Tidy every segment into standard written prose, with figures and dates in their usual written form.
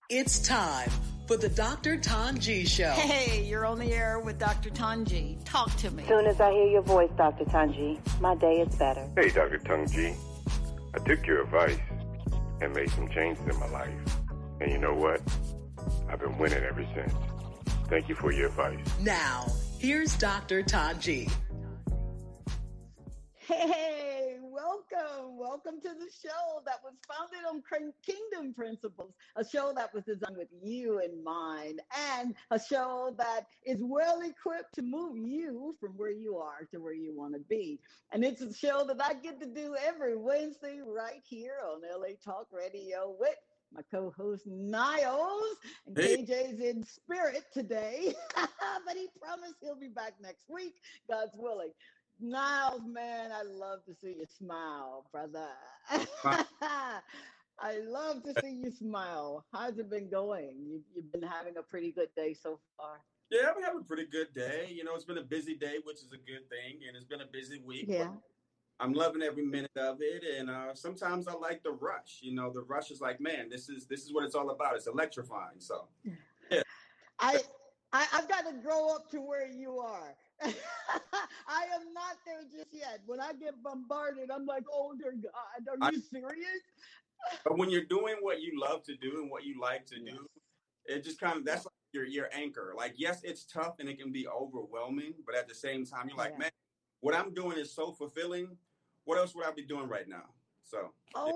It's time for the Dr. Tanji Show. Hey, you're on the air with Dr. Tanji. Talk to me. As soon as I hear your voice, Dr. Tanji, my day is better. Hey, Dr. Tanji. I took your advice and made some changes in my life. And you know what? I've been winning ever since. Thank you for your advice. Now, here's Dr. Tanji. Hey, welcome to the show that was founded on Kingdom Principles, a show that was designed with you in mind, and a show that is well equipped to move you from where you are to where you want to be. And it's a show that I get to do every Wednesday right here on LA Talk Radio with my co-host Niles, and KJ's in spirit today, but he promised he'll be back next week, God's willing. Niles, man, I love to see you smile, brother. I love to see you smile. How's it been going? You've been having a pretty good day so far. Yeah, I've been having a pretty good day. You know, it's been a busy day, which is a good thing, and it's been a busy week. Yeah. I'm loving every minute of it, and sometimes I like the rush. You know, the rush is like, man, this is what it's all about. It's electrifying. So, yeah. I've got to grow up to where you are. I am not there just yet. When I get bombarded, I'm like, oh dear God, are you serious? But when you're doing what you love to do and what you like to do, it just kind of, that's like your anchor. Like, yes, it's tough and it can be overwhelming, but at the same time, you're like, man, what I'm doing is so fulfilling. What else would I be doing right now? So.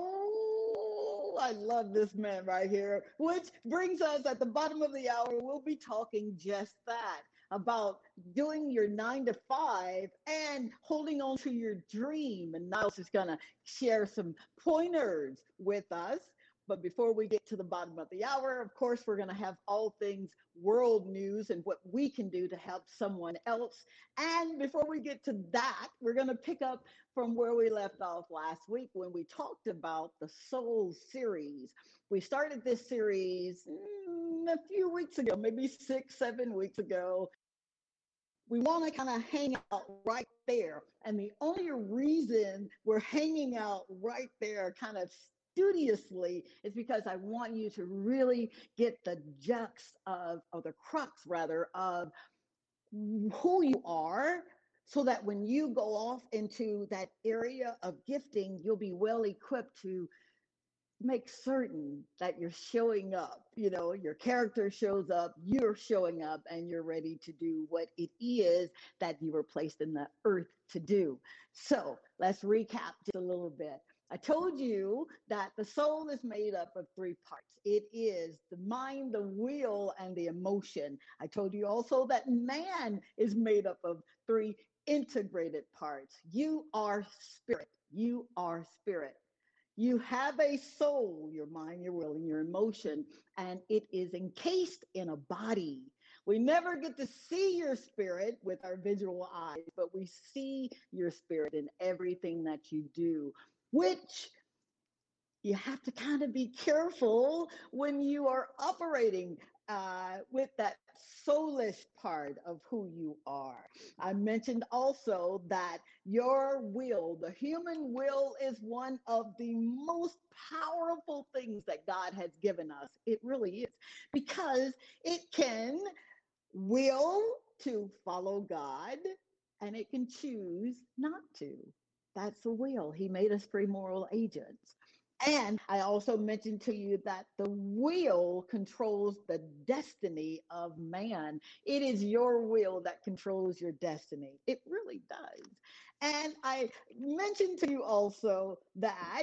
Oh, I love this man right here, which brings us at the bottom of the hour. We'll be talking just that, about doing your 9 to 5 and holding on to your dream. And Niles is going to share some pointers with us. But before we get to the bottom of the hour, of course, we're going to have all things world news and what we can do to help someone else. And before we get to that, we're going to pick up from where we left off last week when we talked about the Soul series. We started this series a few weeks ago, maybe 6-7 weeks ago. We want to kind of hang out right there. And the only reason we're hanging out right there kind of studiously is because I want you to really get the the crux rather of who you are, so that when you go off into that area of gifting, you'll be well equipped to make certain that you're showing up. You know, your character shows up, you're showing up, and you're ready to do what it is that you were placed in the earth to do. So let's recap just a little bit. I told you that the soul is made up of 3 parts. It is the mind, the will, and the emotion. I told you also that man is made up of 3 integrated parts. You are spirit. You are spirit. You have a soul, your mind, your will, and your emotion, and it is encased in a body. We never get to see your spirit with our visual eyes, but we see your spirit in everything that you do, which you have to kind of be careful when you are operating with that soulish part of who you are. I mentioned also that your will, the human will, is one of the most powerful things that God has given us. It really is, because it can will to follow God and it can choose not to. That's the will. He made us free moral agents. And I also mentioned to you that the will controls the destiny of man. It is your will that controls your destiny. It really does. And I mentioned to you also that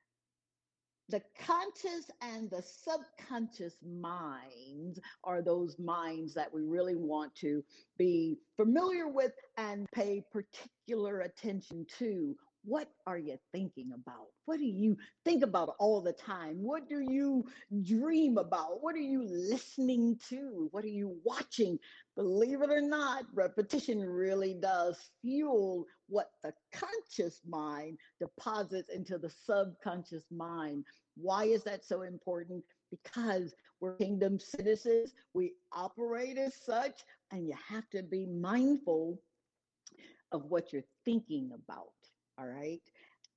the conscious and the subconscious minds are those minds that we really want to be familiar with and pay particular attention to. What are you thinking about? What do you think about all the time? What do you dream about? What are you listening to? What are you watching? Believe it or not, repetition really does fuel what the conscious mind deposits into the subconscious mind. Why is that so important? Because we're kingdom citizens. We operate as such, and you have to be mindful of what you're thinking about. All right.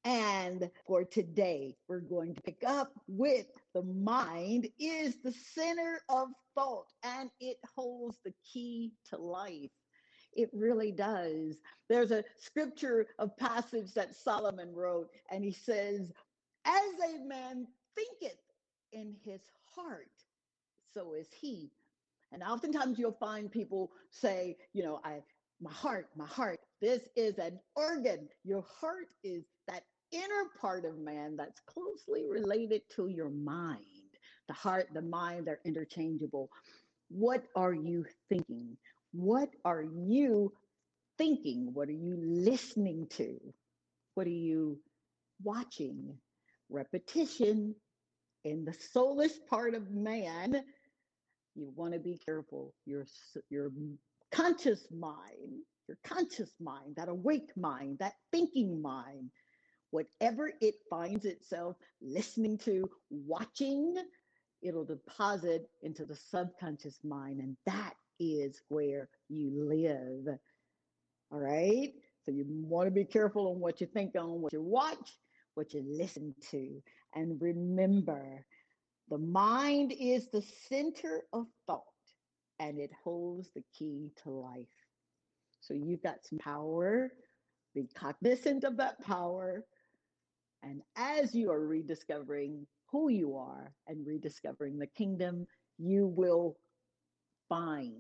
And for today, we're going to pick up with the mind is the center of thought and it holds the key to life. It really does. There's a scripture, a passage that Solomon wrote, and he says, as a man thinketh in his heart, so is he. And oftentimes you'll find people say, my heart, this is an organ. Your heart is that inner part of man that's closely related to your mind. The heart, the mind, they're interchangeable. What are you thinking? What are you thinking? What are you listening to? What are you watching? Repetition in the soulless part of man. You want to be careful. Your conscious mind, that awake mind, that thinking mind, whatever it finds itself listening to, watching, it'll deposit into the subconscious mind. And that is where you live. All right. So you want to be careful on what you think on, what you watch, what you listen to. And remember, the mind is the center of thought and it holds the key to life. So you've got some power. Be cognizant of that power. And as you are rediscovering who you are and rediscovering the kingdom, you'll find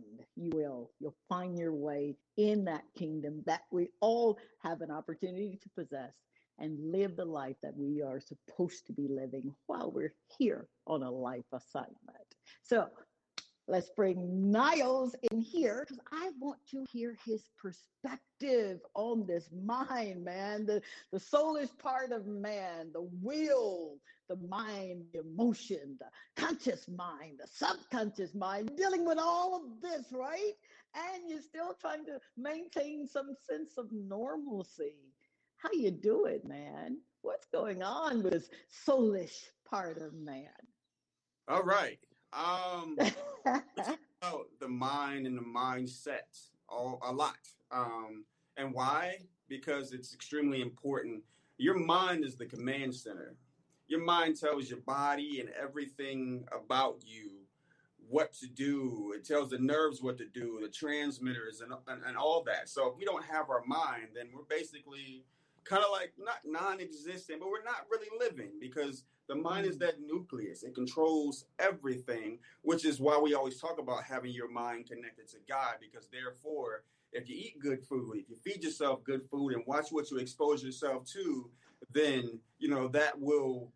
your way in that kingdom that we all have an opportunity to possess and live the life that we are supposed to be living while we're here on a life assignment. So let's bring Niles in here because I want to hear his perspective on this mind, man, the soulish part of man, the will, the mind, the emotion, the conscious mind, the subconscious mind, dealing with all of this, right? And you're still trying to maintain some sense of normalcy. How you do it, man? What's going on with this soulish part of man? All right. We talk about the mind and the mindset a lot. And why? Because it's extremely important. Your mind is the command center. Your mind tells your body and everything about you what to do. It tells the nerves what to do, the transmitters and all that. So if we don't have our mind, then we're basically kind of like not non-existent, but we're not really living because the mind is that nucleus. It controls everything, which is why we always talk about having your mind connected to God, because therefore, if you eat good food, if you feed yourself good food and watch what you expose yourself to, then, that will,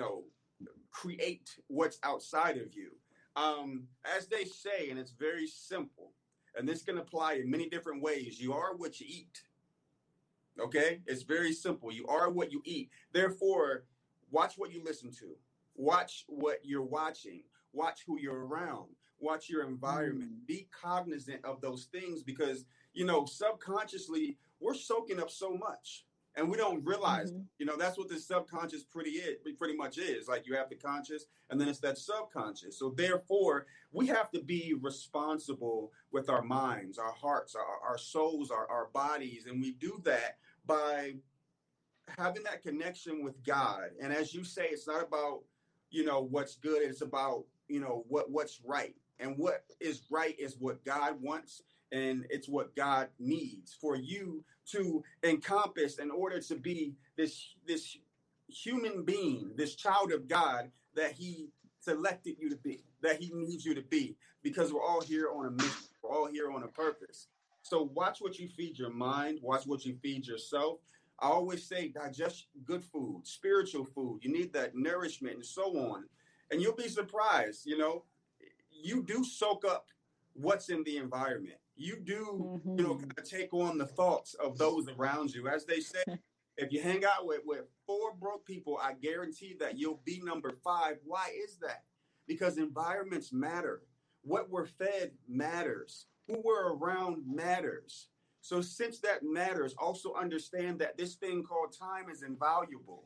create what's outside of you. As they say, and it's very simple, and this can apply in many different ways. You are what you eat. Okay? It's very simple. You are what you eat. Therefore, watch what you listen to. Watch what you're watching. Watch who you're around. Watch your environment. Be cognizant of those things because, subconsciously, we're soaking up so much and we don't realize, that's what the subconscious pretty much is. Like you have the conscious and then it's that subconscious. So therefore, we have to be responsible with our minds, our hearts, our souls, our bodies. And we do that by having that connection with God. And as you say, it's not about, what's good. It's about, what's right. And what is right is what God wants. And it's what God needs for you to encompass in order to be this human being, this child of God that he selected you to be, that he needs you to be, because we're all here on a mission. We're all here on a purpose. So watch what you feed your mind. Watch what you feed yourself. I always say digest good food, spiritual food. You need that nourishment and so on. And you'll be surprised, you do soak up what's in the environment. You do, kind of take on the thoughts of those around you. As they say, if you hang out with 4 broke people, I guarantee that you'll be number 5. Why is that? Because environments matter. What we're fed matters. Who we're around matters. So since that matters, also understand that this thing called time is invaluable.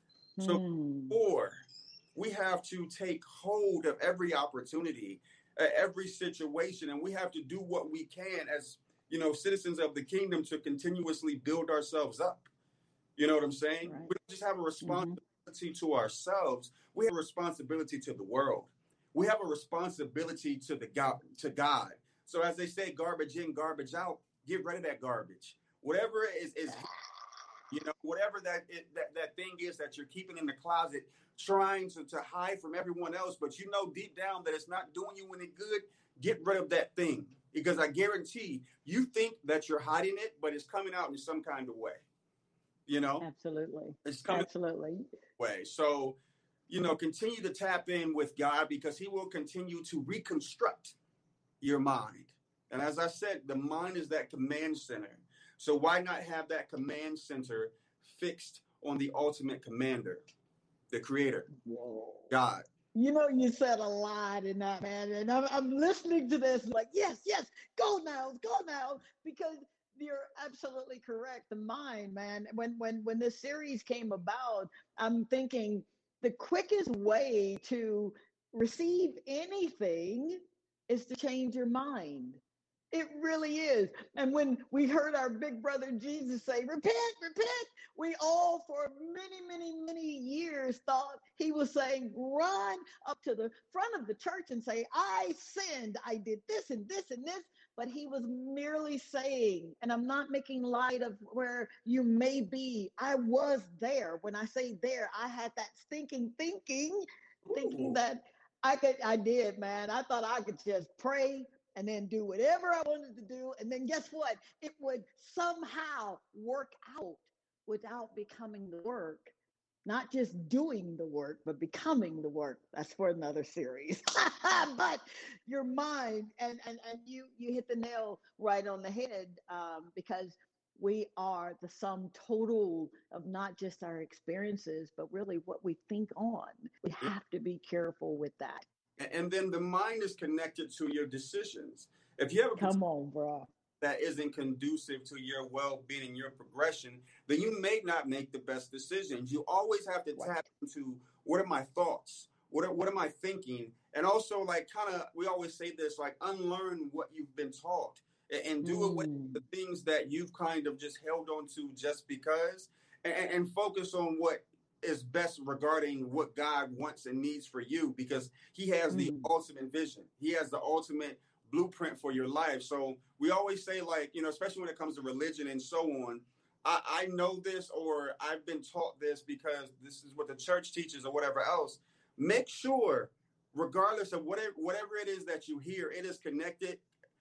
So we have to take hold of every opportunity, every situation, and we have to do what we can as, citizens of the kingdom to continuously build ourselves up. You know what I'm saying? Right. We don't just have a Mm-hmm. responsibility to ourselves. We have a responsibility to the world. We have a responsibility to God. So as they say, garbage in, garbage out. Get rid of that garbage. Whatever is whatever that thing is that you're keeping in the closet, trying to hide from everyone else, but you know deep down that it's not doing you any good. Get rid of that thing, because I guarantee you think that you're hiding it, but it's coming out in some kind of way. Absolutely. It's coming Absolutely. way. So, continue to tap in with God, because he will continue to reconstruct your mind. And as I said, the mind is that command center. So why not have that command center fixed on the ultimate commander, the creator, Whoa. God? You said a lot in that, man. And I'm listening to this like, yes, go now, because you're absolutely correct. The mind, man. When this series came about, I'm thinking the quickest way to receive anything is to change your mind. It really is. And when we heard our big brother Jesus say, repent, we all for many years thought he was saying, run up to the front of the church and say, I sinned, I did this and this and this. But he was merely saying, and I'm not making light of where you may be, I was there. When I say there, I had that thinking that I did, man. I thought I could just pray and then do whatever I wanted to do. And then guess what? It would somehow work out without becoming the work. Not just doing the work, but becoming the work. That's for another series. But your mind, and you hit the nail right on the head, because we are the sum total of not just our experiences, but really what we think on. We have to be careful with that. And then the mind is connected to your decisions. If you have Come on, bro. that isn't conducive to your well-being and your progression, then you may not make the best decisions. You always have to tap into, what are my thoughts? What am I thinking? And also, like, we always say this, like, unlearn what you've been taught and do away with the things that you've kind of just held on to just because, and focus on what is best regarding what God wants and needs for you, because he has the ultimate vision. He has the ultimate blueprint for your life. So we always say, like, especially when it comes to religion and so on, I know this, or I've been taught this because this is what the church teaches or whatever else. Make sure, regardless of whatever it is that you hear, it is connected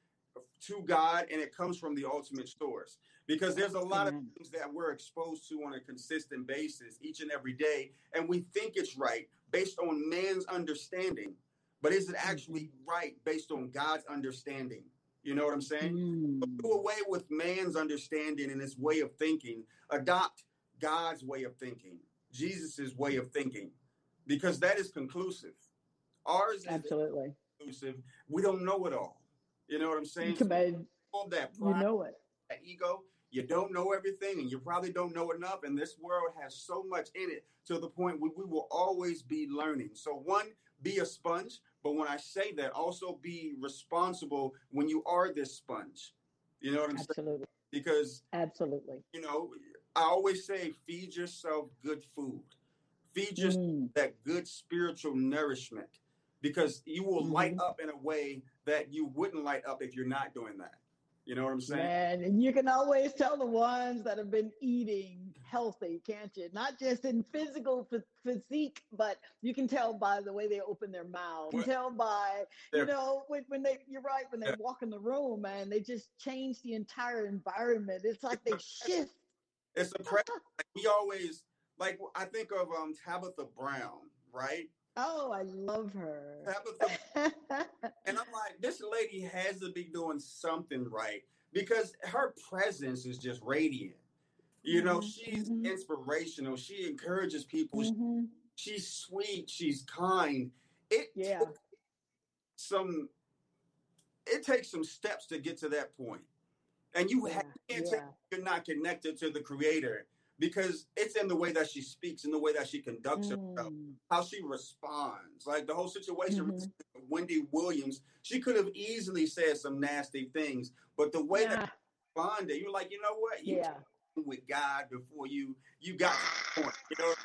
to God and it comes from the ultimate source. Because there's a lot of things that we're exposed to on a consistent basis each and every day, and we think it's right based on man's understanding. But is it actually right based on God's understanding? You know what I'm saying? Do away with man's understanding and his way of thinking. Adopt God's way of thinking, Jesus's way of thinking, because that is conclusive. Ours is absolutely conclusive. We don't know it all. You know what I'm saying? All that pride, that ego. You don't know everything, and you probably don't know enough. And this world has so much in it to the point where we will always be learning. So one, be a sponge. But when I say that, also be responsible when you are this sponge. You know what I'm saying? Because, absolutely. I always say, feed yourself good food. Feed yourself that good spiritual nourishment, because you will light up in a way that you wouldn't light up if you're not doing that. You know what I'm saying? Man, and you can always tell the ones that have been eating healthy, can't you? Not just in physical physique, but you can tell by the way they open their mouth. You can tell by, when they, you're right, when they walk in the room, man, they just change the entire environment. It's like they shift. It's impressive. We always, I think of Tabitha Brown, right? Oh, I love her. Tabitha, and I'm like, this lady has to be doing something right, because her presence is just radiant. She's inspirational. She encourages people. She's sweet. She's kind. It takes some steps to get to that point. And you can't say you're not connected to the creator, because it's in the way that she speaks, in the way that she conducts herself, how she responds. Like the whole situation with Wendy Williams, she could have easily said some nasty things, but the way that she responded, you're like, you know what? with God before you got to the point.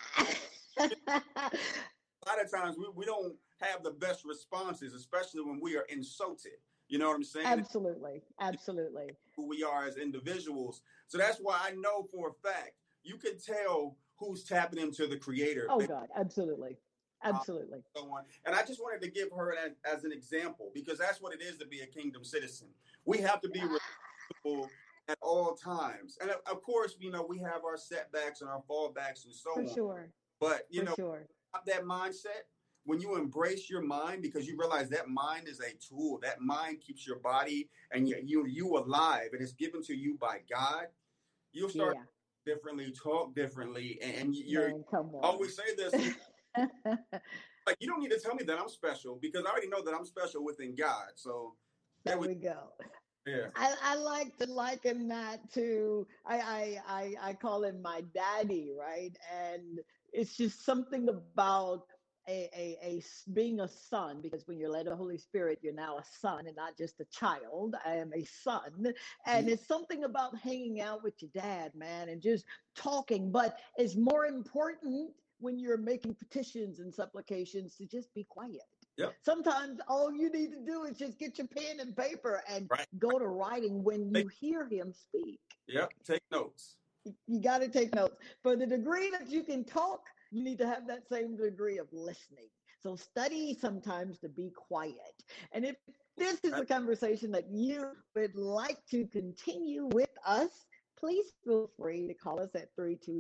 A lot of times we don't have the best responses, especially when we are insulted. You know what I'm saying? Absolutely. Absolutely. Who we are as individuals. So that's why I know for a fact you can tell who's tapping into the Creator. Oh God, absolutely. Absolutely. So on. And I just wanted to give her as an example, because that's what it is to be a kingdom citizen. We have to be responsible at all times. And of course, we have our setbacks and our fallbacks and so on. For sure. But, sure. that mindset, when you embrace your mind, because you realize that mind is a tool, that mind keeps your body and you alive, and it's given to you by God, you'll start differently, talk differently, and you're always say this. Like, you don't need to tell me that I'm special, because I already know that I'm special within God. So there we go. Yeah. I like to liken that to I call him my daddy, right? And it's just something about a being a son, because when you're led of the Holy Spirit, you're now a son and not just a child. I am a son. And it's something about hanging out with your dad, man, and just talking. But it's more important when you're making petitions and supplications to just be quiet. Yep. Sometimes all you need to do is just get your pen and paper and go to writing when you hear him speak. Yep. Take notes. You got to take notes. For the degree that you can talk, you need to have that same degree of listening. So study sometimes to be quiet. And if this is a conversation that you would like to continue with us, please feel free to call us at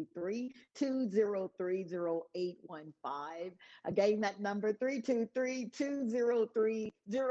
323-203-0815. Again, that number 323-203-0815.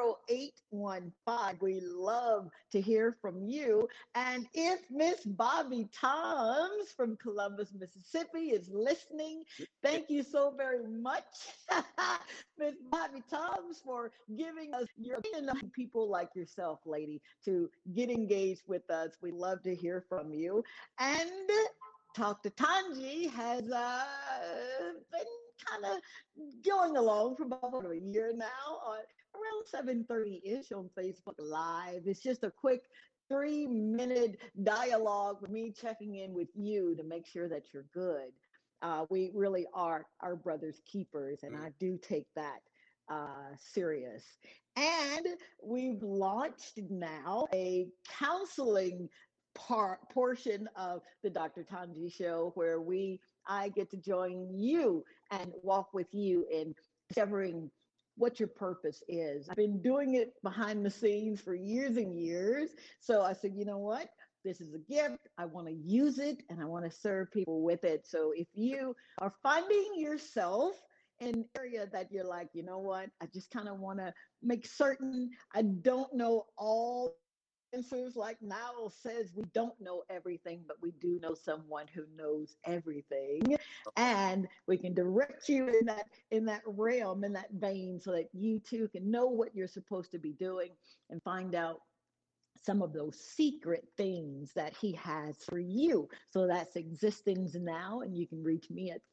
We love to hear from you. And if Miss Bobby Toms from Columbus, Mississippi is listening, thank you so very much, Miss Bobby Toms, for giving us your opinion on people like yourself, lady, to get engaged with us. We love to hear from you. And Talk to Tanji has been kind of going along for about a year now, around 7:30-ish on Facebook Live. It's just a quick 3-minute dialogue with me checking in with you to make sure that you're good. We really are our brother's keepers, and I do take that serious. And we've launched now a counseling portion of the Dr. Tanji Show, where I get to join you and walk with you in discovering what your purpose is. I've been doing it behind the scenes for years and years. So I said, you know what? This is a gift. I want to use it, and I want to serve people with it. So if you are finding yourself in an area that you're like, you know what? I just kind of want to make certain I don't know all answers. Like Niall says, we don't know everything, but we do know someone who knows everything, and we can direct you in that realm, in that vein, so that you too can know what you're supposed to be doing and find out some of those secret things that he has for you. So that's Existings Now, and you can reach me at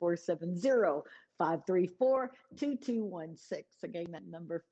470-534-2216. Again, that number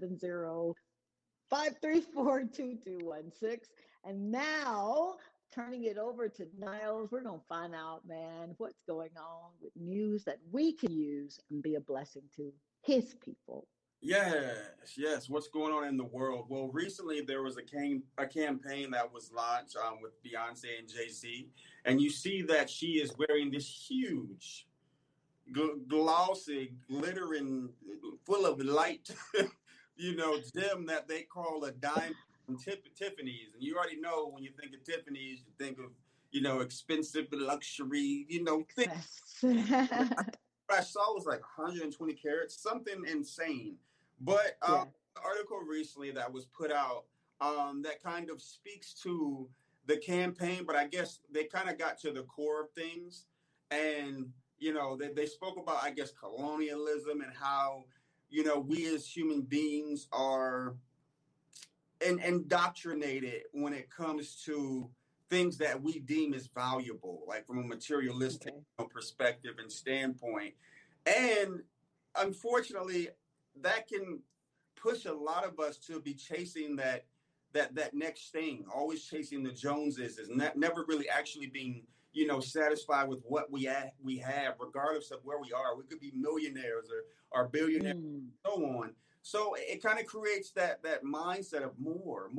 470-534-2216. And now, turning it over to Niles, we're going to find out, man, what's going on with news that we can use and be a blessing to his people. Yes. What's going on in the world? Well, recently there was a campaign that was launched with Beyonce and Jay-Z. And you see that she is wearing this huge, glossy, glittering, full of light, gem that they call a diamond from Tiffany's. And you already know, when you think of Tiffany's, you think of, expensive luxury, things. I saw was like 120 carats, something insane. But the article recently that was put out that kind of speaks to the campaign, but I guess they kind of got to the core of things. And, they spoke about, I guess, colonialism and how, we as human beings are indoctrinated when it comes to things that we deem as valuable, like from a materialistic perspective and standpoint. And unfortunately, that can push a lot of us to be chasing that that next thing, always chasing the Joneses, is never really actually being, satisfied with what we have, regardless of where we are. We could be millionaires or billionaires, and so on. So it kind of creates that mindset of more.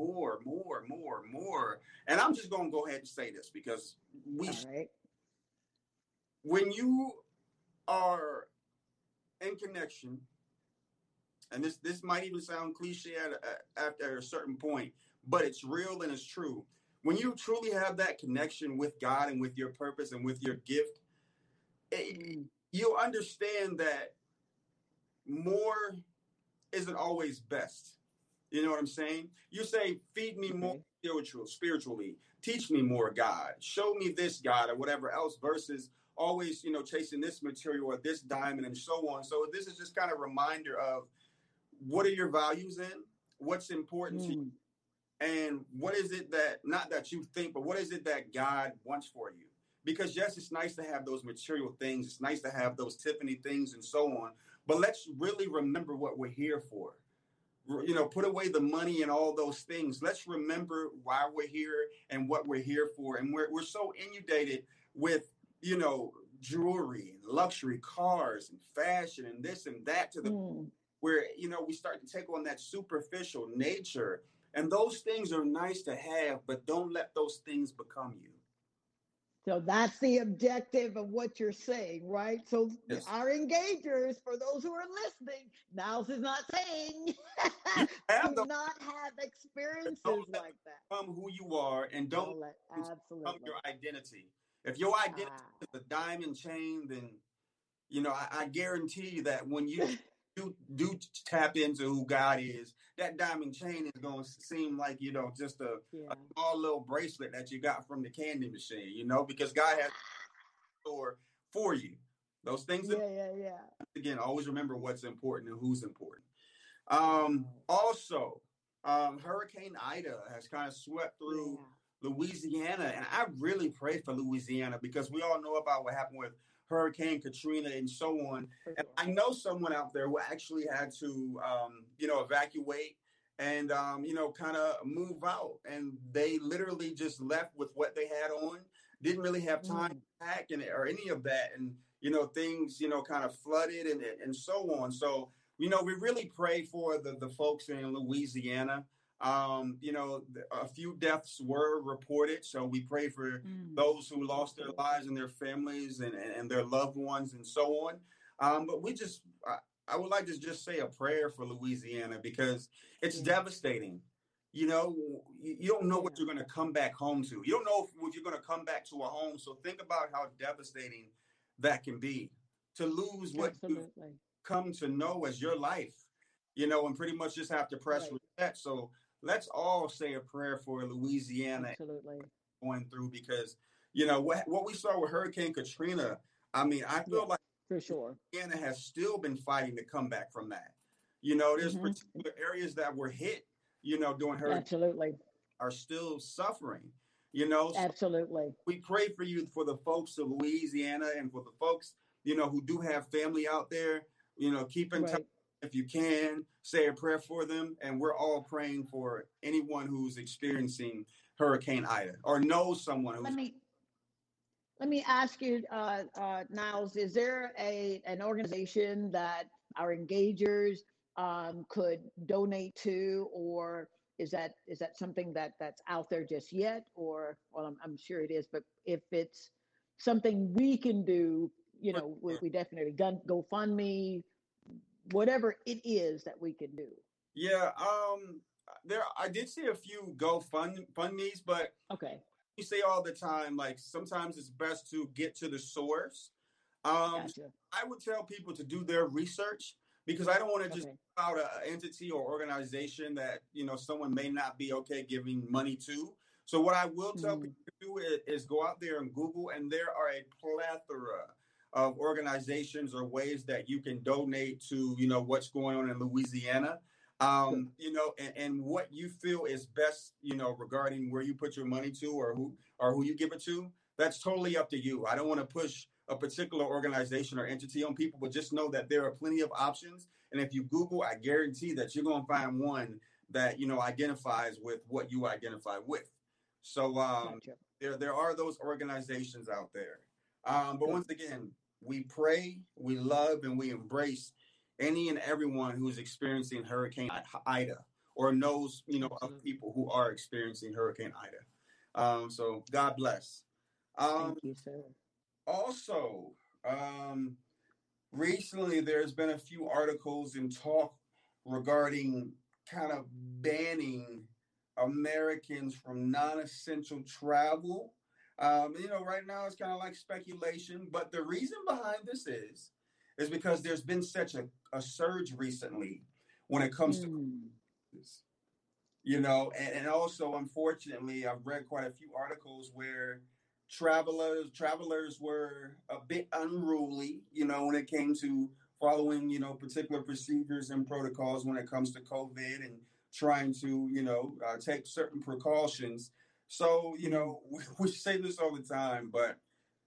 And I'm just going to go ahead and say this because when you are in connection, and this might even sound cliche after a certain point, but it's real and it's true. When you truly have that connection with God and with your purpose and with your gift, you'll understand that more isn't always best. You know what I'm saying? You say, feed me more spiritually, teach me more, God, show me this, God, or whatever else, versus always, chasing this material or this diamond and so on. So this is just kind of a reminder of what are your values in, what's important to you, and what is it that, not that you think, but what is it that God wants for you? Because yes, it's nice to have those material things. It's nice to have those Tiffany things and so on. But let's really remember what we're here for. Put away the money and all those things. Let's remember why we're here and what we're here for. And we're so inundated with, jewelry and luxury cars and fashion and this and that to the where, we start to take on that superficial nature. And those things are nice to have, but don't let those things become you. So that's the objective of what you're saying, right? So yes. Our engagers, for those who are listening, Niles is not saying do not have experiences like that. Become who you are and don't become your identity. If your identity is a diamond chain, then, I guarantee you that when you do tap into who God is, that diamond chain is going to seem like, just a small little bracelet that you got from the candy machine, because God has for you. Those things. Again, always remember what's important and who's important. Also, Hurricane Ida has kind of swept through Louisiana, and I really pray for Louisiana because we all know about what happened with Hurricane Katrina and so on. And I know someone out there who actually had to, evacuate and, kind of move out. And they literally just left with what they had on, didn't really have time to pack or any of that. And, things, kind of flooded and so on. So, we really pray for the folks in Louisiana. A few deaths were reported. So we pray for those who lost their lives and their families and their loved ones and so on. But I would like to just say a prayer for Louisiana because it's devastating. You don't know what you're going to come back home to. You don't know if you're going to come back to a home. So think about how devastating that can be to lose what you've come to know as your life, and pretty much just have to press reset. So let's all say a prayer for Louisiana going through because, what we saw with Hurricane Katrina, I feel like for sure Louisiana has still been fighting to come back from that. There's particular areas that were hit, during hurricane are still suffering, Absolutely. We pray for you, for the folks of Louisiana and for the folks, who do have family out there, keep in touch. If you can, say a prayer for them. And we're all praying for anyone who's experiencing Hurricane Ida or knows someone who's. Let me ask you, Niles, is there an organization that our engagers could donate to, or is that something that's out there just yet? Or, well, I'm sure it is, but if it's something we can do, we definitely GoFundMe, whatever it is that we can do. Yeah, I did see a few GoFundMes, but you say all the time, like sometimes it's best to get to the source. Gotcha. I would tell people to do their research because I don't want to just put out an entity or organization that someone may not be okay giving money to. So what I will tell people to do is go out there and Google, and there are a plethora of organizations or ways that you can donate to, what's going on in Louisiana, and what you feel is best, regarding where you put your money to or who you give it to. That's totally up to you. I don't want to push a particular organization or entity on people, but just know that there are plenty of options. And if you Google, I guarantee that you're going to find one that, identifies with what you identify with. So Gotcha. there are those organizations out there. But Good. once again, we pray, we love, and we embrace any and everyone who's experiencing Hurricane Ida or knows, of Absolutely. people who are experiencing Hurricane Ida. So God bless. Thank you, sir. Also, recently there's been a few articles and talk regarding kind of banning Americans from non-essential travel. Right now it's kind of like speculation, but the reason behind this is because there's been such a surge recently when it comes to this. And also, unfortunately, I've read quite a few articles where travelers were a bit unruly, when it came to following, particular procedures and protocols when it comes to COVID and trying to, take certain precautions. So, we say this all the time, but,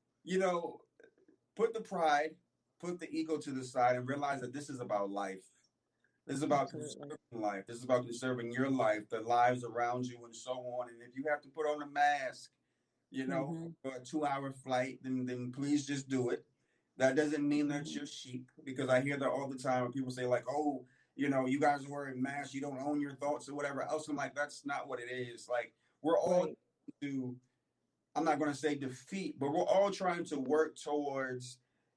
put the pride, put the ego to the side and realize that this is about life. This is about conserving life. This is about conserving your life, the lives around you, and so on. And if you have to put on a mask, for a 2-hour flight, then please just do it. That doesn't mean that you're sheep, because I hear that all the time when people say like, oh, you guys are wearing masks, you don't own your thoughts or whatever else. I'm like, that's not what it is. Like, we're all to, I'm not going to say defeat, but we're all trying to work towards,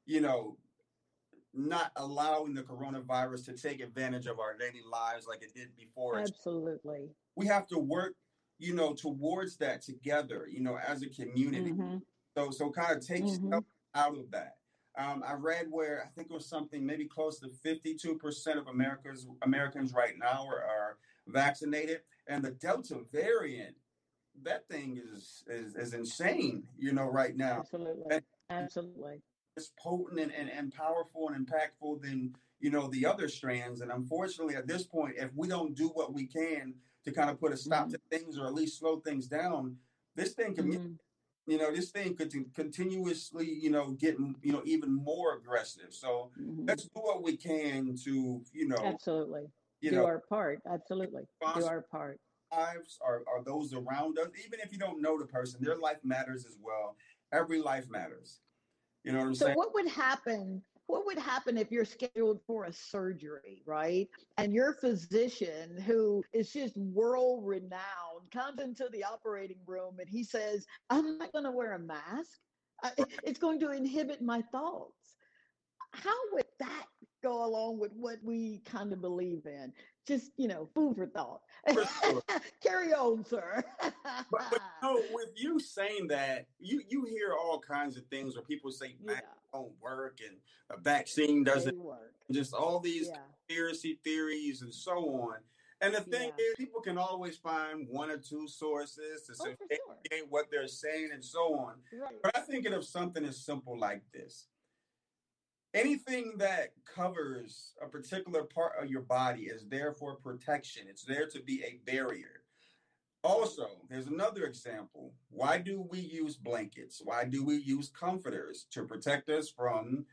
not allowing the coronavirus to take advantage of our daily lives like it did before. Absolutely. We have to work, towards that together, as a community. So kind of take stuff out of that. I read where I think it was something maybe close to 52% of Americans right now are vaccinated, and the Delta variant, that thing is insane, right now. Absolutely. Absolutely. It's potent and powerful and impactful than, the other strands. And unfortunately, at this point, if we don't do what we can to kind of put a stop to things or at least slow things down, this thing can, this thing could continuously, get, even more aggressive. So let's do what we can to, absolutely do our part. Absolutely. Do our part. Lives are those around us. Even if you don't know the person, their life matters as well. Every life matters. You know what I'm saying? So what would happen? What would happen if you're scheduled for a surgery, right? And your physician, who is just world renowned, comes into the operating room and he says, I'm not going to wear a mask. It's going to inhibit my thoughts. How would that go along with what we kind of believe in? Just, food for thought. For sure. Carry on, sir. but with you saying that, you hear all kinds of things where people say masks don't work and a vaccine doesn't work. Just all these conspiracy theories and so on. And the thing is, people can always find one or two sources to substantiate what they're saying and so on. Right. But I think of something as simple like this. Anything that covers a particular part of your body is there for protection. It's there to be a barrier. Also, there's another example. Why do we use blankets? Why do we use comforters? To protect us from,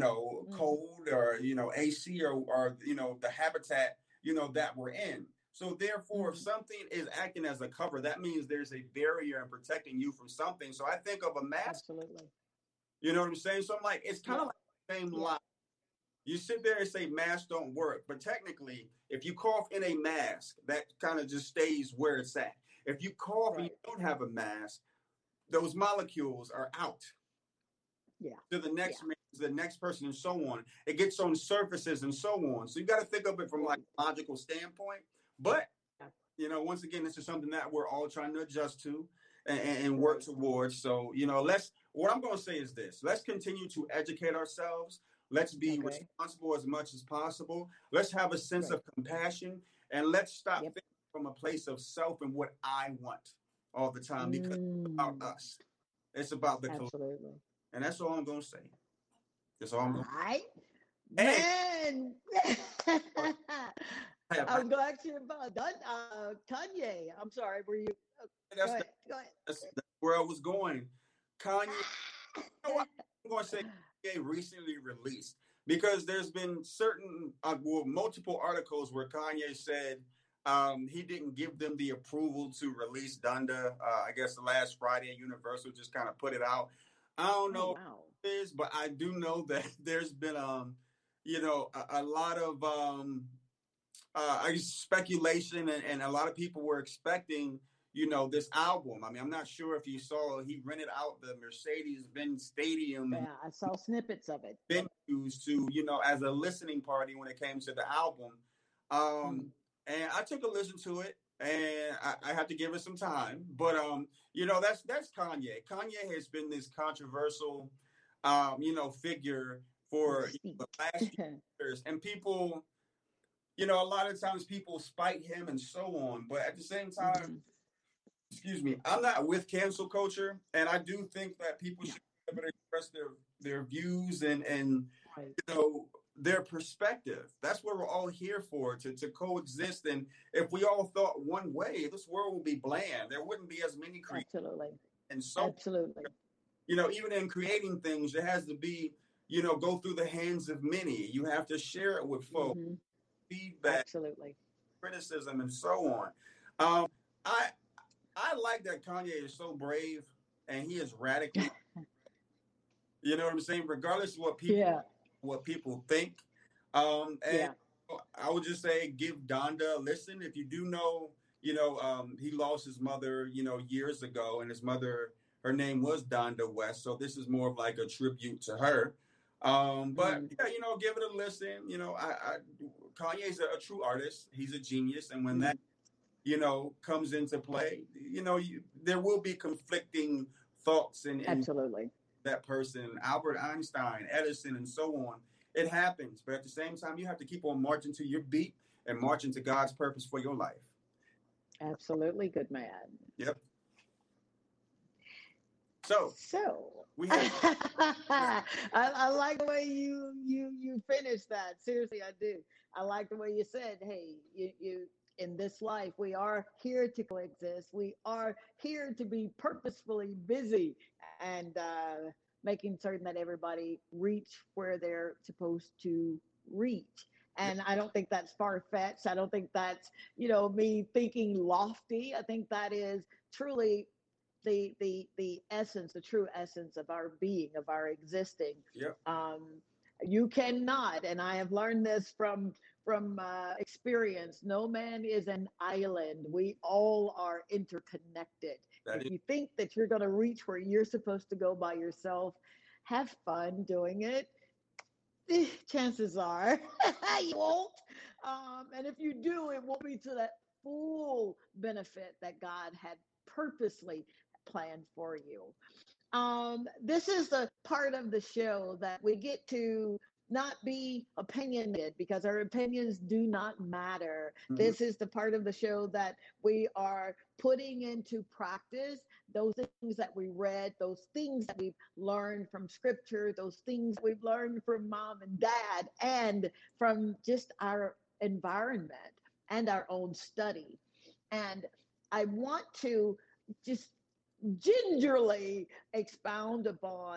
cold or, AC or the habitat, that we're in. So therefore, if something is acting as a cover, that means there's a barrier in protecting you from something. So I think of a mask. Absolutely. You know what I'm saying? So I'm like, it's kind of like the same line. You sit there and say masks don't work, but technically, if you cough in a mask, that kind of just stays where it's at. If you cough and you don't have a mask, those molecules are out. To the next man, to the next person, and so on. It gets on surfaces and so on. So you got to think of it from like a logical standpoint. But once again, this is something that we're all trying to adjust to and work towards. So what I'm going to say is this: let's continue to educate ourselves. Let's be responsible as much as possible. Let's have a sense of compassion, and let's stop thinking from a place of self and what I want all the time, because it's about us. It's about the collective. And that's all I'm going to say. That's all I'm going to say. Man! I was going to ask you about Kanye. I'm sorry, were you? Go ahead. That's where I was going. Kanye. I'm going to say Kanye recently released, because there's been certain, multiple articles where Kanye said, He didn't give them the approval to release Donda. I guess the last Friday, Universal just kind of put it out. I don't Oh know wow. what it is, but I do know that there's been, a lot of, I guess speculation, and a lot of people were expecting, this album. I mean, I'm not sure if you saw, he rented out the Mercedes-Benz Stadium Yeah, I saw snippets of it. and venues to, as a listening party when it came to the album. Um, Mm. and I took a listen to it, and I had to give it some time. But that's Kanye. Kanye has been this controversial, figure for Mystique. the last few years, and people, a lot of times people spite him and so on. But at the same time, Mhm. excuse me, I'm not with cancel culture, and I do think that people Yeah. should be able to express their views and Right. their perspective. That's what we're all here for, to coexist. And if we all thought one way, this world would be bland. There wouldn't be as many creators. Absolutely. And so, Absolutely. even in creating things, it has to be, go through the hands of many. You have to share it with folks, Mhm. feedback, Absolutely. criticism, and so on. Um, I like that Kanye is so brave, and he is radically, you know what I'm saying, regardless of Yeah. what people think. And Yeah. I would just say, give Donda a listen. If you do know, he lost his mother, years ago, and his mother, her name was Donda West. So this is more of like a tribute to her. But Mm. yeah, give it a listen. Kanye's a true artist. He's a genius, and when that, comes into play, there will be conflicting thoughts and Absolutely. that person, Albert Einstein, Edison, and so on. It happens, but at the same time, you have to keep on marching to your beat and marching to God's purpose for your life. Absolutely, good man. Yep. So we have. I like the way you finished that. Seriously, I do. I like the way you said, "Hey, you in this life, we are here to coexist. We are here to be purposefully busy and making certain that everybody reach where they're supposed to reach." And I don't think that's far fetched. I don't think that's me thinking lofty. I think that is truly the essence, the true essence of our being, of our existing. Yep. You cannot, and I have learned this from experience. No man is an island. We all are interconnected. If you think that you're going to reach where you're supposed to go by yourself, have fun doing it. Chances are you won't. And if you do, it won't be to that full benefit that God had purposely planned for you. This is the part of the show that we get to not be opinionated because our opinions do not matter. Mm-hmm. This is the part of the show that we are putting into practice those things that we read, those things that we've learned from scripture, those things we've learned from mom and dad, and from just our environment and our own study. And I want to just gingerly expound upon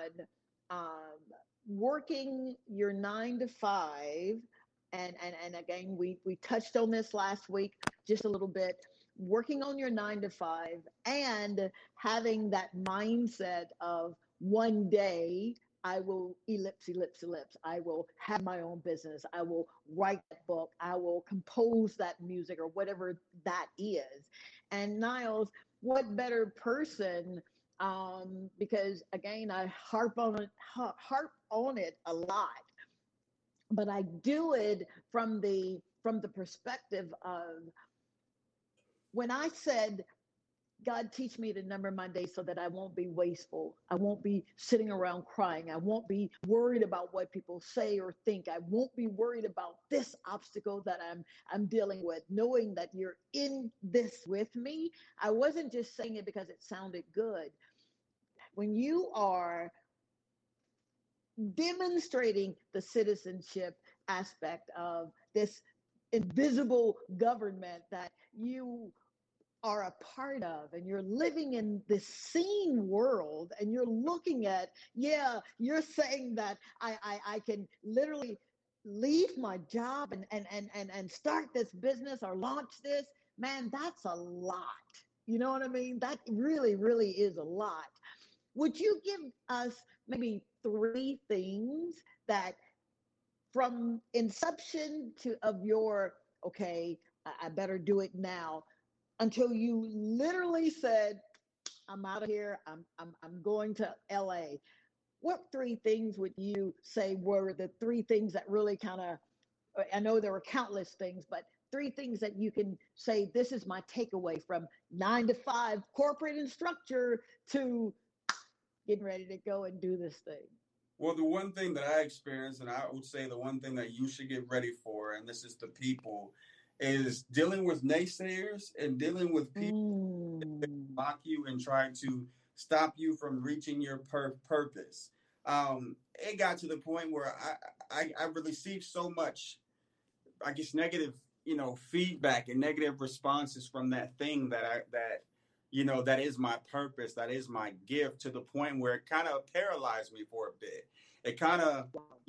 working your 9 to 5, and again we touched on this last week just a little bit. Working on your 9 to 5 and having that mindset of one day I will ellipse. I will have my own business. I will write that book. I will compose that music or whatever that is. And Niles, what better person? Because again, I harp on it a lot, but I do it from the perspective of when I said, God, teach me to number my days so that I won't be wasteful. I won't be sitting around crying. I won't be worried about what people say or think. I won't be worried about this obstacle that I'm dealing with, knowing that you're in this with me. I wasn't just saying it because it sounded good. When you are demonstrating the citizenship aspect of this invisible government that you are a part of, and you're living in this seen world, and you're looking at, you're saying that I can literally leave my job and start this business or launch this, man, that's a lot. You know what I mean? That really, really is a lot. Would you give us maybe three things that from inception to of your, okay, I better do it now, until you literally said, I'm out of here. I'm going to LA. What three things would you say were the three things that really kind of, I know there were countless things, but three things that you can say, this is my takeaway from 9 to 5 corporate and structure to getting ready to go and do this thing? Well, the one thing that I experienced, and I would say the one thing that you should get ready for, and this is the people, is dealing with naysayers and dealing with people that mock you and try to stop you from reaching your purpose. It got to the point where I received so much, I guess, negative, feedback and negative responses from that thing that is my purpose, that is my gift, to the point where it kind of paralyzed me for a bit. It kind of,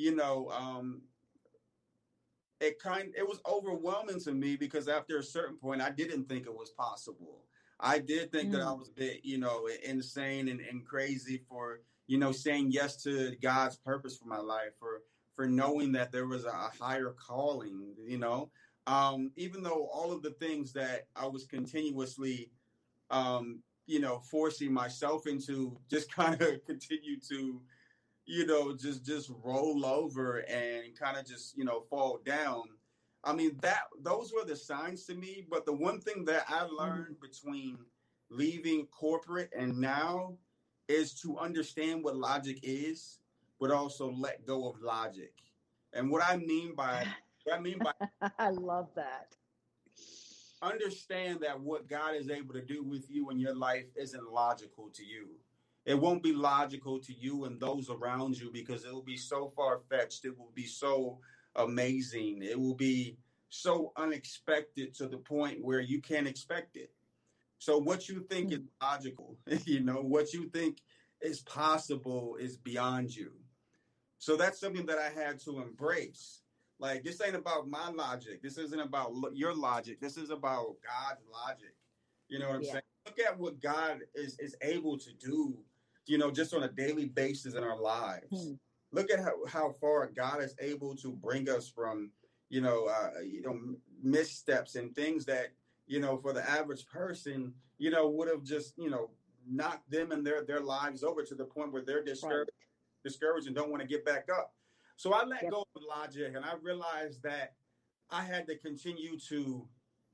it was overwhelming to me, because after a certain point, I didn't think it was possible. I did think that I was a bit, insane and crazy for, saying yes to God's purpose for my life, for knowing that there was a higher calling, even though all of the things that I was continuously, forcing myself into just kind of continue to, just roll over and kind of just, fall down. I mean, those were the signs to me. But the one thing that I learned between leaving corporate and now is to understand what logic is, but also let go of logic. And what I mean by I love that. Understand that what God is able to do with you in your life isn't logical to you. It won't be logical to you and those around you, because it will be so far-fetched. It will be so amazing. It will be so unexpected to the point where you can't expect it. So what you think is logical, what you think is possible is beyond you. So that's something that I had to embrace. Like, this ain't about my logic. This isn't about your logic. This is about God's logic. You know what I'm saying? Look at what God is able to do, just on a daily basis in our lives. Look at how far God is able to bring us from, missteps and things that, for the average person, would have just, knocked them and their lives over to the point where they're discouraged and don't want to get back up. So I let go of logic, and I realized that I had to continue to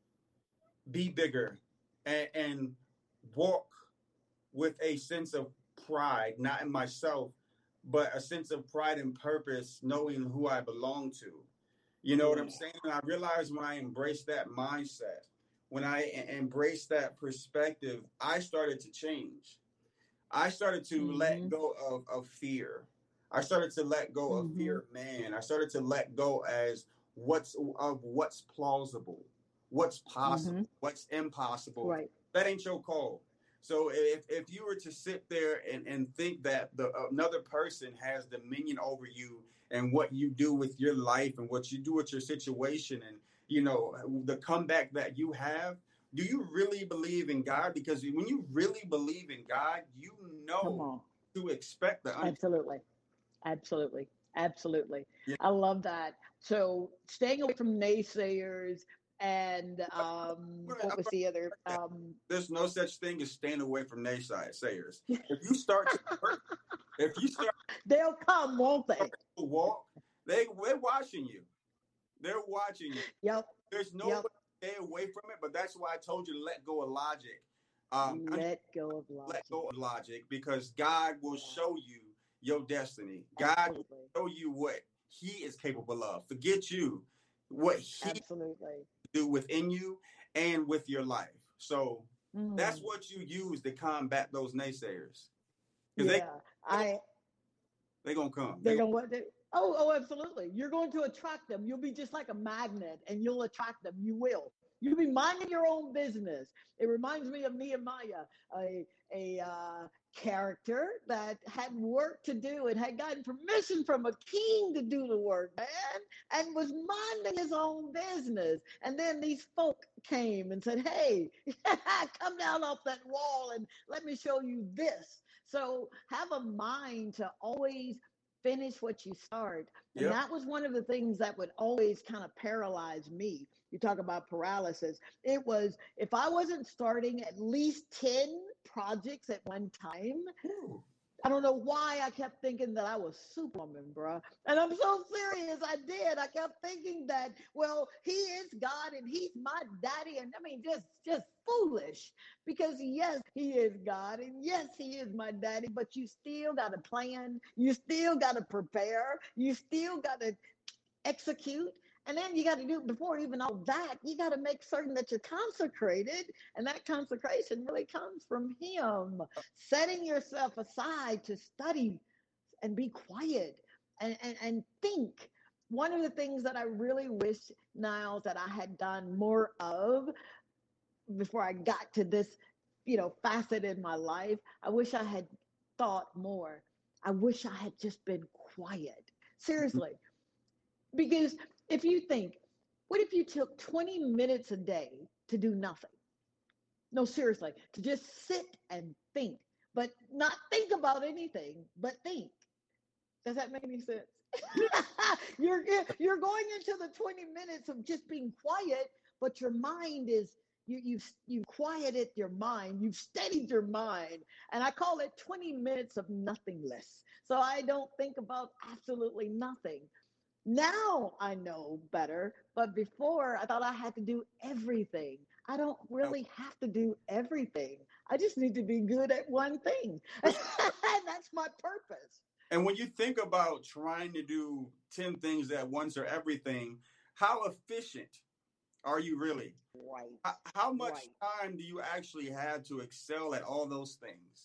be bigger and walk with a sense of pride, not in myself, but a sense of pride and purpose, knowing who I belong to. You know what I'm saying? And I realized when I embraced that mindset, when I embraced that perspective, I started to change. I started to let go of fear. I started to let go of fear of man. I started to let go as what's plausible, what's possible, what's impossible. Right. That ain't your call. So if you were to sit there and think that another person has dominion over you and what you do with your life and what you do with your situation and, the comeback that you have, do you really believe in God? Because when you really believe in God, to expect the Absolutely. Yeah. I love that. So staying away from naysayers and what was the other? There's no such thing as staying away from naysayers. If you start they'll come, won't they? to walk, they're watching you. They're watching you. Yep. There's no way to stay away from it, but that's why I told you to let go of logic. Let go of logic. Let go of logic, because God will show you your destiny. God will show you what He is capable of. Forget you, what He do within you and with your life. So that's what you use to combat those naysayers. They're gonna come. They're gonna what? Oh, absolutely. You're going to attract them. You'll be just like a magnet, and you'll attract them. You will. You'll be minding your own business. It reminds me of Nehemiah, a character that had work to do and had gotten permission from a king to do the work, man, and was minding his own business. And then these folk came and said, hey, come down off that wall and let me show you this. So have a mind to always finish what you start. And Yep. that was one of the things that would always kind of paralyze me. You talk about paralysis. It was if I wasn't starting at least 10 projects at one time, Ooh. I don't know why I kept thinking that I was Superwoman, bruh. And I'm so serious. I did. I kept thinking that, well, he is God and he's my daddy. And I mean, just foolish because yes, he is God and yes, he is my daddy, but you still got to plan. You still got to prepare. You still got to execute. And then you got to do before even all that, you got to make certain that you're consecrated. And that consecration really comes from him. Setting yourself aside to study and be quiet and think. One of the things that I really wish now that I had done more of before I got to this, facet in my life, I wish I had thought more. I wish I had just been quiet. Seriously. Because if you think, what if you took 20 minutes a day to do nothing? No, seriously, to just sit and think, but not think about anything, but think. Does that make any sense? you're going into the 20 minutes of just being quiet, but your mind is you quieted your mind, you've steadied your mind, and I call it 20 minutes of nothingness. So I don't think about absolutely nothing. Now I know better, but before I thought I had to do everything. I don't really have to do everything. I just need to be good at one thing. And that's my purpose. And when you think about trying to do 10 things at once or everything, how efficient are you really? Right. How much Right. time do you actually have to excel at all those things?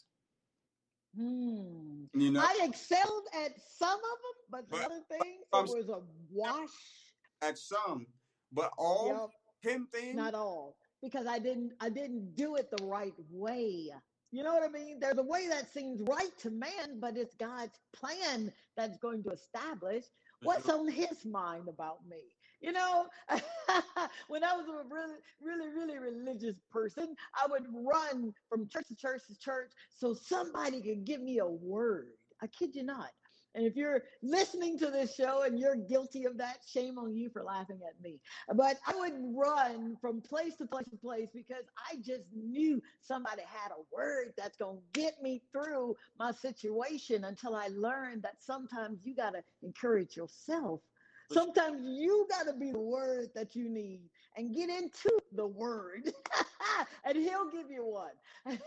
You know, I excelled at some of them, but the but other things, I'm it was a wash. at some, but all Yep, 10 things? not all, because I didn't do it the right way. You know what I mean? There's a way that seems right to man, but it's God's plan that's going to establish what's on his mind about me. You know, when I was a really, really, really religious person, I would run from church to church to church so somebody could give me a word. I kid you not. And if you're listening to this show and you're guilty of that, shame on you for laughing at me. But I would run from place to place to place because I just knew somebody had a word that's going to get me through my situation until I learned that sometimes you got to encourage yourself. Sometimes you got to be the word that you need and get into the word and he'll give you one.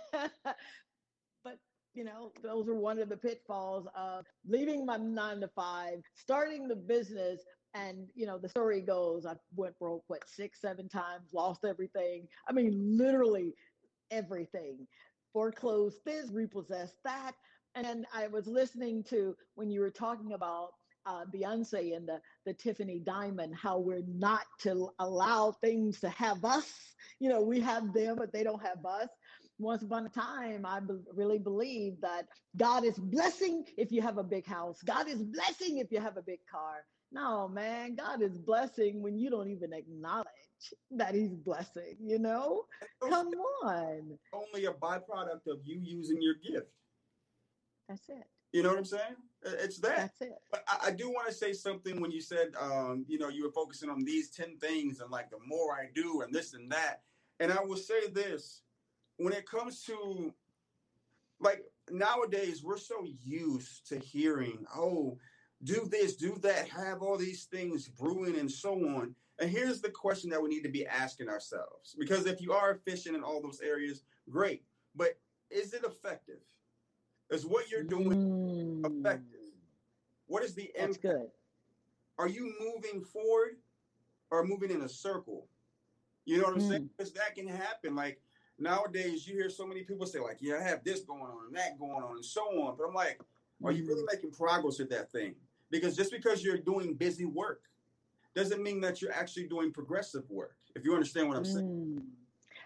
But those are one of the pitfalls of leaving my 9 to 5, starting the business. And, the story goes, I went broke, 6, 7 times, lost everything. I mean, literally everything. Foreclosed this, repossessed that. And I was listening to when you were talking about Beyonce and the Tiffany Diamond, how we're not to allow things to have us. We have them, but they don't have us. Once upon a time, I really believe that God is blessing if you have a big house. God is blessing if you have a big car. No, man, God is blessing when you don't even acknowledge that he's blessing, Come on. Only a byproduct of you using your gift. That's it. You know what I'm saying? It's that. That's it. But I do want to say something when you said, you were focusing on these 10 things and like the more I do and this and that. And I will say this, when it comes to like nowadays, we're so used to hearing, oh, do this, do that, have all these things brewing and so on. And here's the question that we need to be asking ourselves, because if you are efficient in all those areas, great. But is it effective? Is what you're doing effective? What is the impact? That's good. Are you moving forward or moving in a circle? You know what I'm saying? Because that can happen. Like nowadays, you hear so many people say, like, yeah, I have this going on and that going on and so on. But I'm like, are you really making progress with that thing? Because just because you're doing busy work doesn't mean that you're actually doing progressive work, if you understand what I'm saying.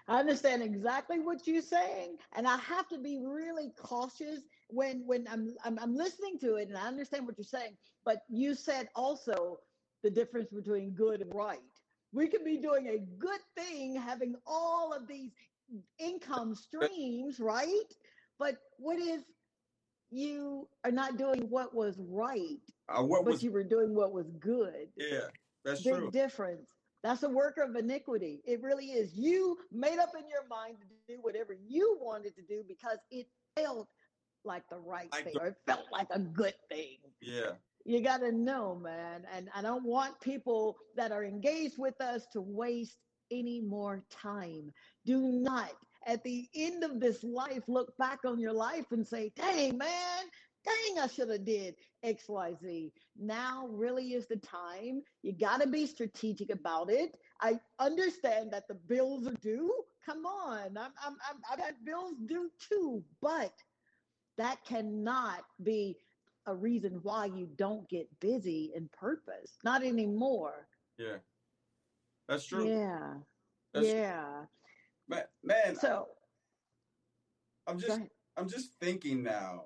I understand exactly what you're saying, and I have to be really cautious when I'm listening to it, and I understand what you're saying. But you said also the difference between good and right. We could be doing a good thing, having all of these income streams, right? But what if you are not doing what was right, What but was you were doing what was good? Yeah, that's true. Big difference. That's a worker of iniquity. It really is. You made up in your mind to do whatever you wanted to do because it felt like the right Like thing the or it felt like a good thing. Yeah. You got to know, man. And I don't want people that are engaged with us to waste any more time. Do not, at the end of this life, look back on your life and say, dang, man, dang, I should have did XYZ. Now really is the time. You got to be strategic about it. I understand that the bills are due. Come on. I've got bills due too, but that cannot be a reason why you don't get busy in purpose. Not anymore. Yeah, that's true. Yeah. That's Yeah. man. So I'm go just ahead. I'm just thinking now.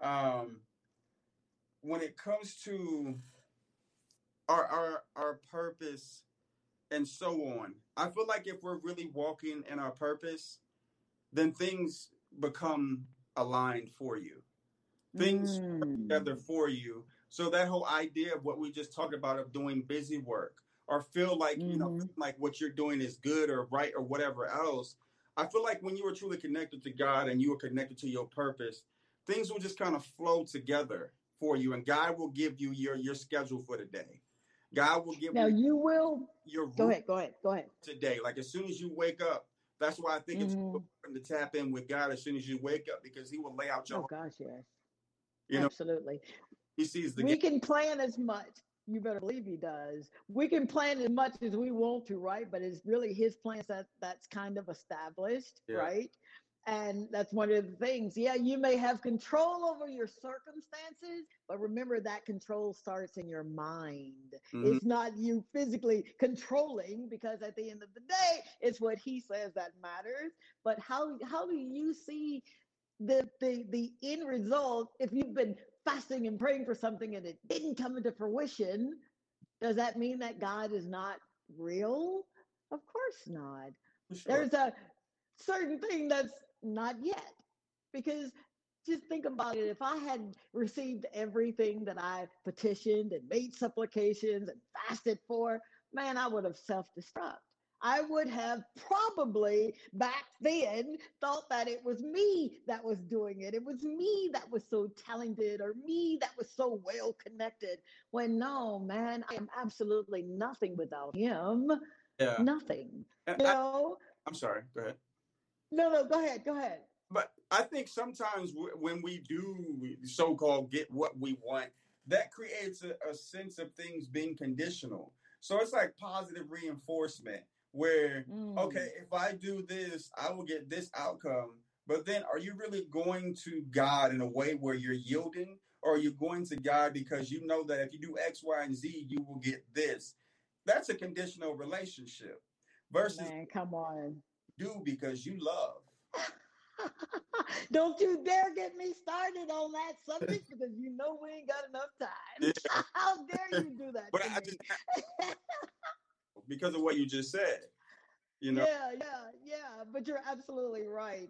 When it comes to our purpose and so on, I feel like if we're really walking in our purpose, then things become aligned for you. Things come together for you. So that whole idea of what we just talked about of doing busy work or feel like, like what you're doing is good or right or whatever else. I feel like when you are truly connected to God and you are connected to your purpose, things will just kind of flow together for you. And God will give you your schedule for the day. God will give Now you you will your go route ahead. Go ahead. today. Like as soon as you wake up, that's why I think it's important to tap in with God as soon as you wake up, because he will lay out your Oh gosh, yes. you know, Absolutely. he sees the game. We can plan as much. You better believe he does. We can plan as much as we want to, right? But it's really his plans that's kind of established, Yeah. right? And that's one of the things. Yeah, you may have control over your circumstances, but remember that control starts in your mind. It's not you physically controlling, because at the end of the day, it's what he says that matters. But how do you see the end result? If you've been fasting and praying for something and it didn't come into fruition, does that mean that God is not real? Of course not. For sure. There's a certain thing that's not yet, because just think about it. If I had received everything that I petitioned and made supplications and fasted for, man, I would have self-destruct. I would have probably back then thought that it was me that was doing it. It was me that was so talented or me that was so well connected. When no, man, I am absolutely nothing without him. Yeah. Nothing. And You know? I'm sorry. Go ahead. No, go ahead. Go ahead. But I think sometimes when we do so-called get what we want, that creates a sense of things being conditional. So it's like positive reinforcement where, okay, if I do this, I will get this outcome. But then are you really going to God in a way where you're yielding? Or are you going to God because you know that if you do X, Y, and Z, you will get this? That's a conditional relationship versus Man, come on. do because you love. Don't you dare get me started on that subject, because you know we ain't got enough time. Yeah. How dare you do that? But to I me? just because of what you just said, Yeah. But you're absolutely right.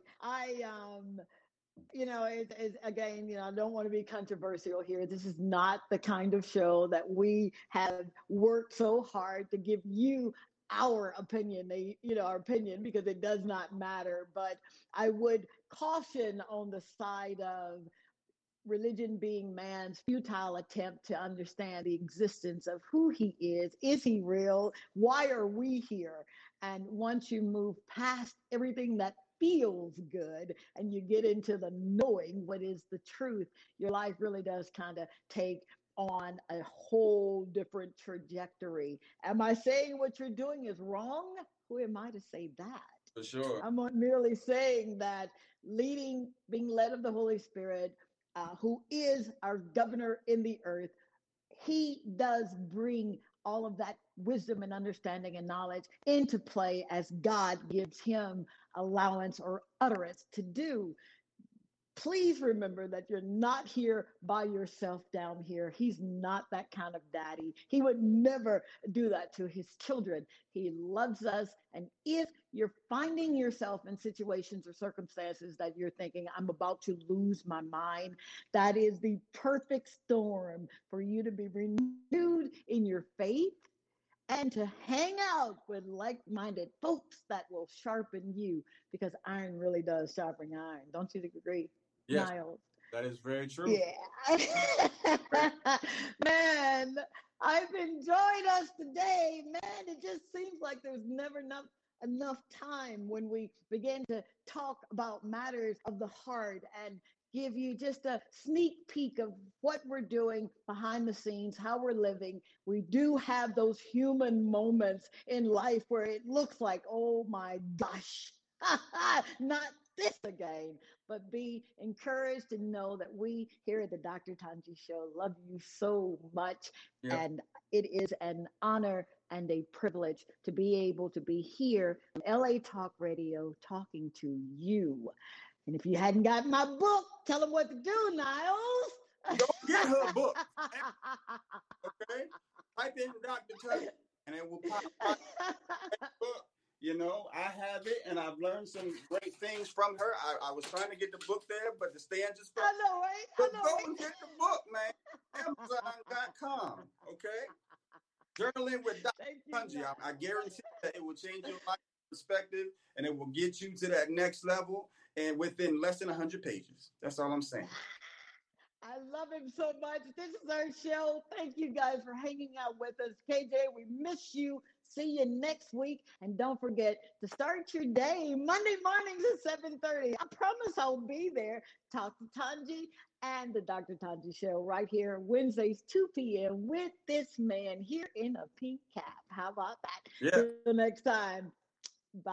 It's again, I don't want to be controversial here. This is not the kind of show that we have worked so hard to give you our opinion, our opinion, because it does not matter. But I would caution on the side of religion being man's futile attempt to understand the existence of who he is. Is he real? Why are we here? And once you move past everything that feels good and you get into the knowing what is the truth, your life really does kind of take on a whole different trajectory. Am I saying what you're doing is wrong? Who am I to say that? for sure. I'm not merely saying that being led of the Holy Spirit, who is our governor in the earth, he does bring all of that wisdom and understanding and knowledge into play as God gives him allowance or utterance to do. Please remember that you're not here by yourself down here. He's not that kind of daddy. He would never do that to his children. He loves us. And if you're finding yourself in situations or circumstances that you're thinking, I'm about to lose my mind, that is the perfect storm for you to be renewed in your faith and to hang out with like-minded folks that will sharpen you, because iron really does sharpen iron. Don't you agree? Yes, Niles. that is very true. Yeah. Man, I've enjoyed us today. Man, it just seems like there's never enough time when we begin to talk about matters of the heart and give you just a sneak peek of what we're doing behind the scenes, how we're living. We do have those human moments in life where it looks like, oh my gosh, not this again. But be encouraged to know that we here at the Dr. Tanji Show love you so much. Yep. And it is an honor and a privilege to be able to be here on LA Talk Radio talking to you. And if you hadn't gotten my book, tell them what to do, Niles. Go get her book. Okay? Type in Dr. Tanji and it will pop up. Book. You know, I have it, and I've learned some great things from her. I was trying to get the book there, but the stand just fell. I know, right? But go and get the book, man. Amazon.com, okay? Journaling with Dr. Tanji. I guarantee that it will change your life perspective, and it will get you to that next level, and within less than 100 pages. That's all I'm saying. I love him so much. This is our show. Thank you guys for hanging out with us. KJ, we miss you. See you next week. And don't forget to start your day Monday mornings at 7:30. I promise I'll be there. Talk to Tanji and the Dr. Tanji Show right here Wednesdays, 2 p.m. with this man here in a pink cap. How about that? Yeah. Till next time. Bye.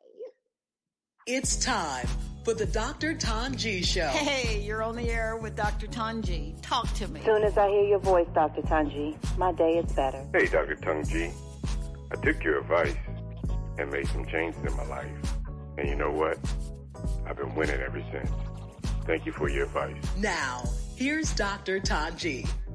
It's time for the Dr. Tanji Show. Hey, you're on the air with Dr. Tanji. Talk to me. As soon as I hear your voice, Dr. Tanji, my day is better. Hey, Dr. Tanji. I took your advice and made some changes in my life. And you know what? I've been winning ever since. Thank you for your advice. Now, here's Dr. Tanji.